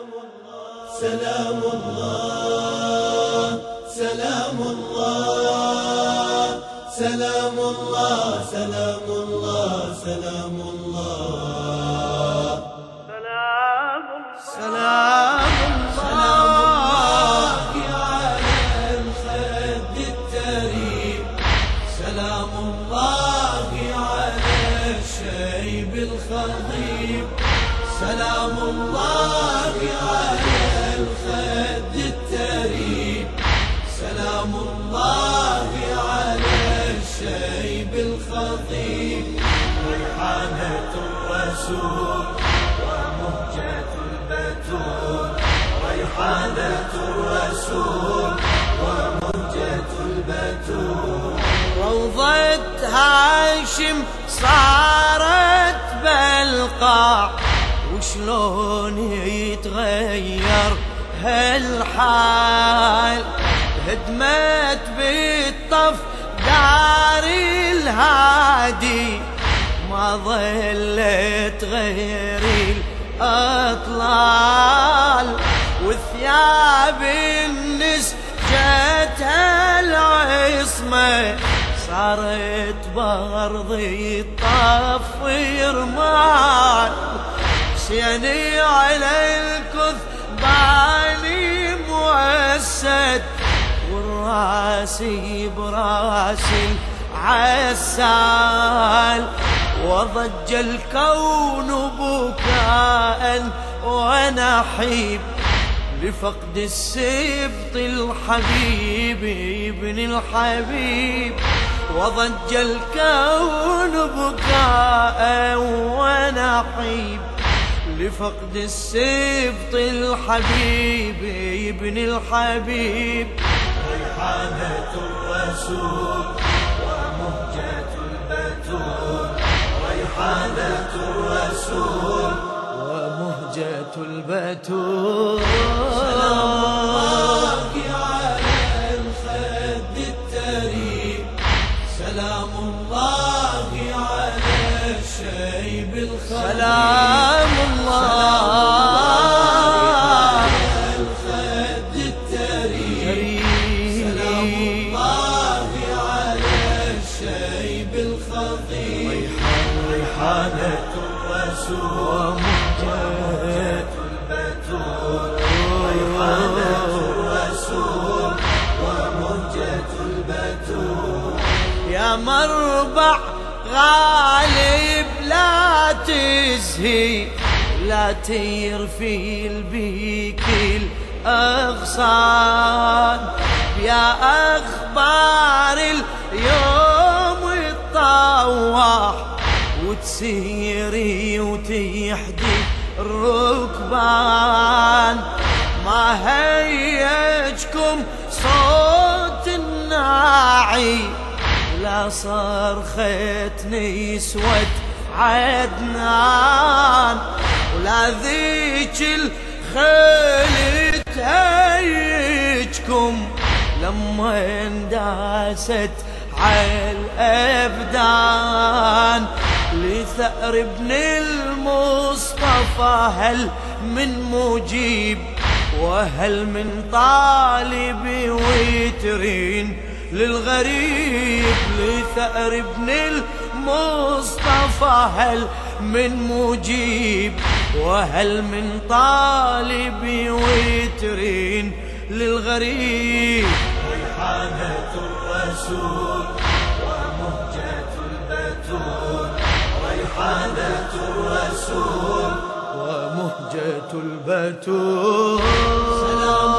سلام الله سلام الله سلام الله سلام الله سلام الله سلام الله على الخد التريم سلام الله على الشيب الخضيب سلام الله على الخد التريم سلام الله على الشيب الخضيب ريحانة الرسول ومهجة البتول ريحانة الرسول ومهجة البتول روضة هاشم صارت بالقاع وشلون يتغير هالحال هدمت بالطف دار الهادي ما ظلت غير الأطلال وثياب النس جتها العصمة صارت برض الطف يرمال سيني على الكثباني موسد والراسي براسي عسال وضج الكون بكاء ونحيب لفقد السبط الحبيب ابن الحبيب وضج الكون بكاء ونحيب لفقد السبط الحبيب ابن الحبيب ريحانة الرسول ومهجة البتول ريحانة الرسول ومهجة البتول سلام الله على الخد التريم سلام الله على الشيب الخضيب سلام الله على الخد التريم سلام الله على الشيب الخضيب ريحانة الرسول ومهجة البتول ريحانة الرسول ومهجة البتول يا مربع غالب لا تزهي لا تيرفيل بيك الأغصان يا أخبار اليوم الطواح وتسيري وتيحدي الركبان ما هيجكم صوت الناعي لا صرخة نسوة عدنان ولا ذيك الخيل تهيجكم لما انداست عالأبدان لثأر ابن المصطفى هل من مجيب وهل من طالب ويترين للغريب لثأر ابن المصطفى هل من مجيب وهل من طالب ويترين للغريب ريحانة الرسول ومهجة البتول ريحانة الرسول ومهجة البتول سلام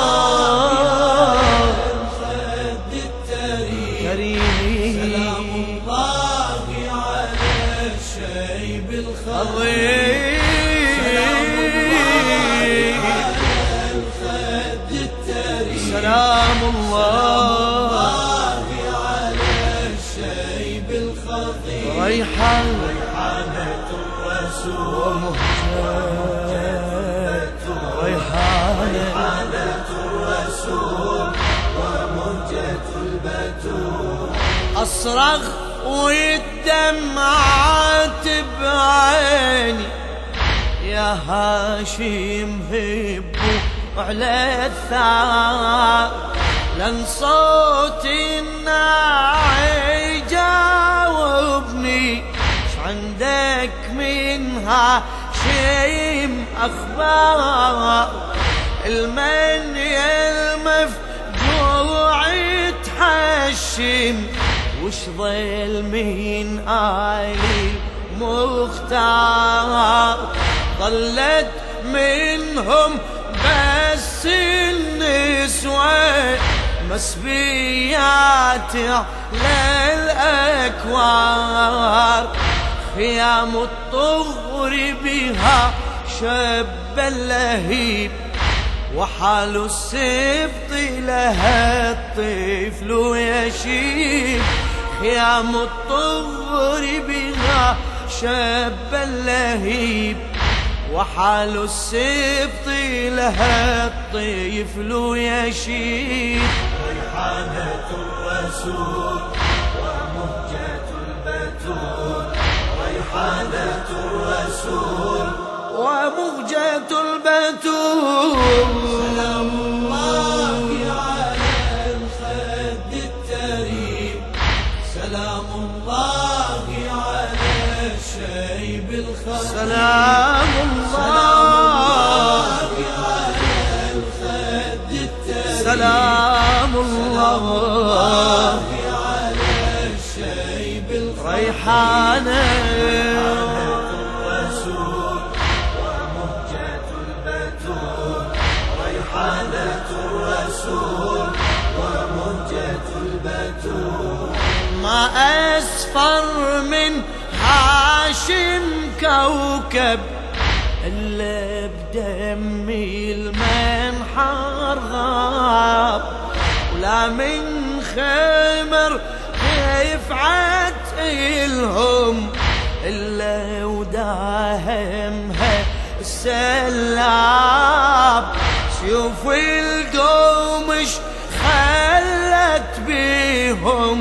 الله الخد التريم سلام الله على الشيب الخضيب سلام الله على الخد التريم سلام الله على الشيب الخضيب ريحانة الرسول ومهجة ريحانة الرسول ومهجة البتول أصرخ والدمعات بعيني يا هاشم هبوا على الثار، لن صوت الناعي جاوبني عندك من هاشم أخبار، المن المفجوع تحشم وش ظل من آلي مختار، ظلت منهم بس النسوة مسبيات على الأكوار، خيام الطهر بها شب اللهيب وحال السبط لها الطفل يشيب، خيام الطهر بها شب اللهيب وحال السبط لها الطفل يشيب، ريحانة الرسول ومهجة البتول، ريحانة الرسول ومهجة البتول، سلام الله على الخد التريم، سلام الله على الشيب الخفيف، سلام الله على الخد التريم، سلام الله على الشيب الخفيف، ريحانة الرسول ومهجة البتول، ريحانة الرسول ومهجة البتول، ما أسفر من هاشم كوكب إلا بدمي المنحر غاب، ولا من خمر رفعت إلهم إلا وداهمها السلاب، شوف القومش خلت بيهم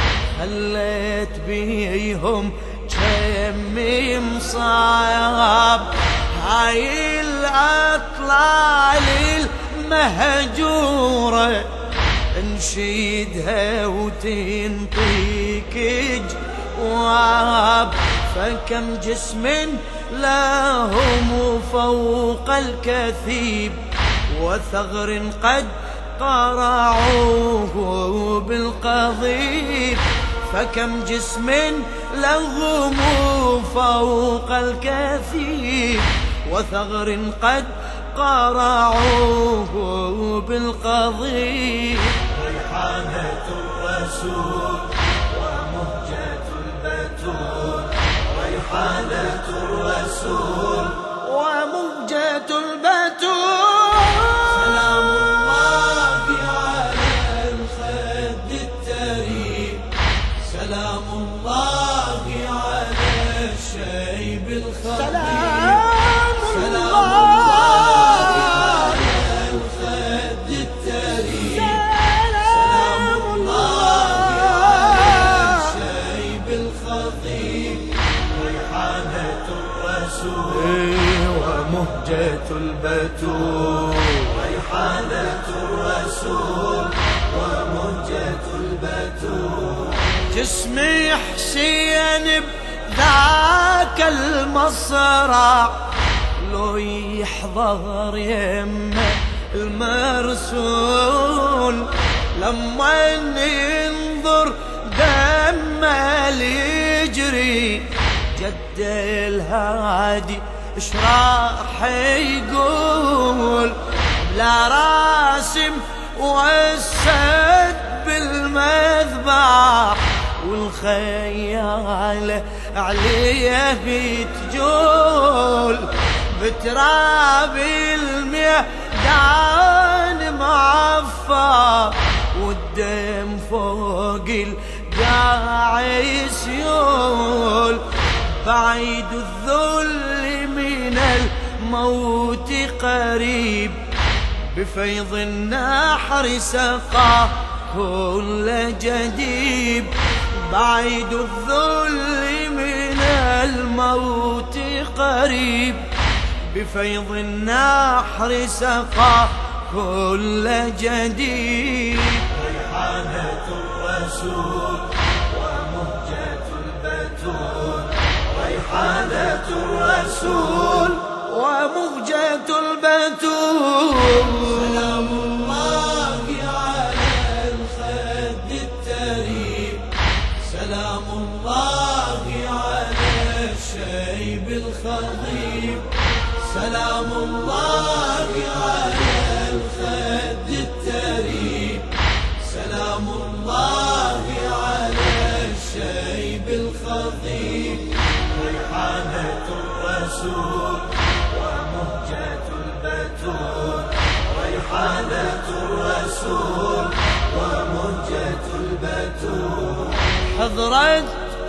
كم مصاب، هاي الأطلال المهجورة انشيدها وتنطيك جواب، فكم جسم لهم فوق الكثيب وثغر قد قرعوه بالقضيب، فكم جسم لهم فوق الكثيب وثغر قد قرعوه بالقضيب، ريحانة الرسول ومهجة البتول، ريحانة الرسول ومهجة البتول، سلام الله على الخد التريم، سلام الله على الشيب الخفيف، سلام الله على الخد التريم، سلام الله على الشيب الخفيف، ريحانة الرسول ومهجة البتول، ريحانة الرسول ومهجة البتول، جسمي حسين بذاك المصرع لو يحضر يمه المرسول، لما ينظر دمه يجري جد الهادي اش راح يقول، بلا راسم والسد بالمذبح والخيال عليه بتجول، بتراب الميدان معفى والدم فوق القاع يسيول، بعيد الذل من الموت قريب بفيض النحر سقى كل جديب، بعيد الذل من الموت قريب بفيض النحر سقى كل جديد. ريحانة الرسول ومهجة البتول، ريحانة الرسول ومهجة البتول. سلام الله على الخد التريب، سلام الله على الشيب الخضيب، سلام الله على الخد التريب، سلام الله على الشيب الخضيب. ريحانة الرسول ومهجة البتول، ريحانة الرسول ومهجة البتول. حضرت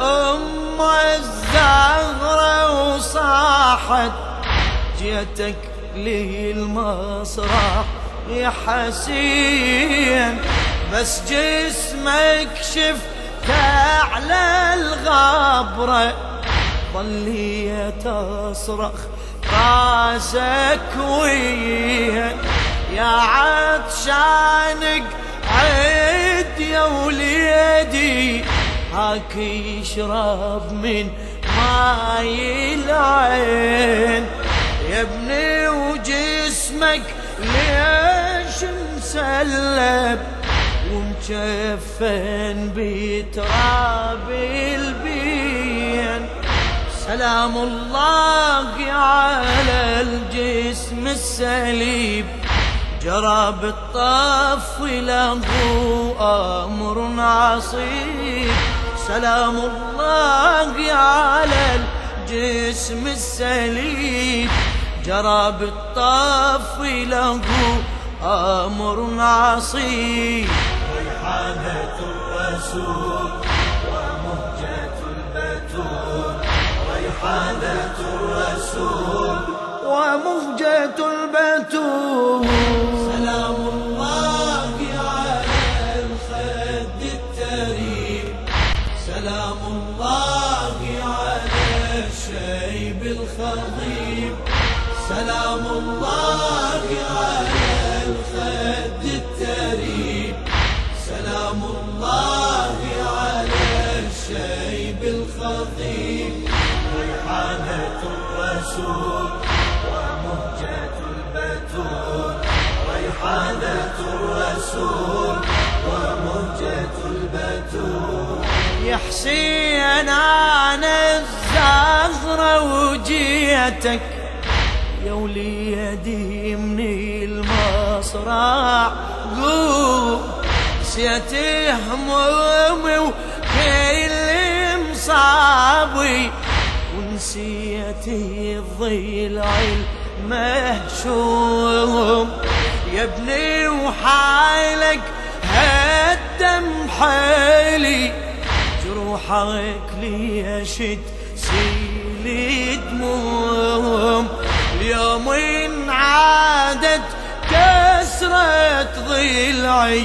الزهرة وصاحت جيتك لي المسرح يا حسين، بس جسمك شفت على الغبرة ظليت أصرخ راسك وين يا عطشانك عد يا وليدي، هاك يشرب من ماي العين يا ابني، وجسمك ليش مسلب ومجفن بتراب البين. سلام الله على الجسم السليب، جرى بالطف له أمر عصيب. سلام الله على الجسم السليب، جرى بالطف له أمر عصيب. ريحانة الرسول ومهجة البتول، ريحانة الرسول ومهجة البتول. سلام الله على الخد التريب، سلام الله على الشيب الخضيب، سلام الله على الخد التريب، سلام الله على الشيب الخضيب. ريحانة الرسول ومهجة البتول، ريحانة الرسول ومهجة البتول. يا حسين أنا الزهرة وجيتك يا وليدي من المصرع، قوم نسيت همومي وكل مصابي، ونسيت الضلع المهشوم يا ابني، وحالك هدم حالي، جروحك ليش تسيل دموم. اليوم انعادت كسرة ضلعي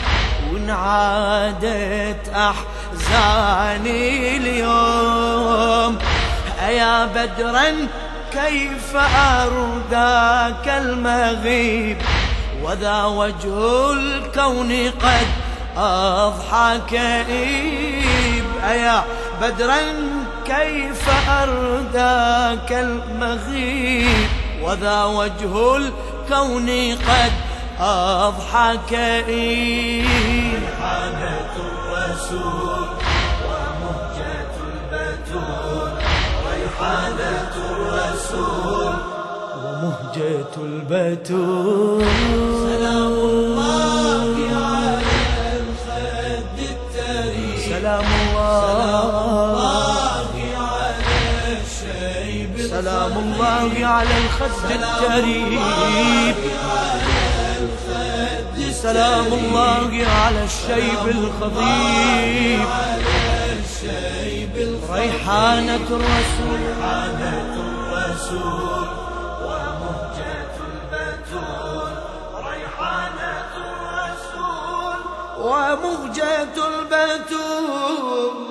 وانعادت أحزاني اليوم، أيا بدرا كيف أرداك المغيب، وذا وجه الكون قد أضحى كئيب. أيا بدرا كيف أرداك المغيب، وذا وجه الكون قد أضحى كئيب. ريحانة الرسول ومهجة البتول، ريحانة الرسول ومهجة البتول. سلام الله على الخد التريب، سلام الله على الشيب، سلام الله على الخد التريب، سلام الله على الشيب الخضيب. ريحانة الرسول، ريحانة الرسول ومهجة البتول، ريحانة الرسول ومهجة البتول.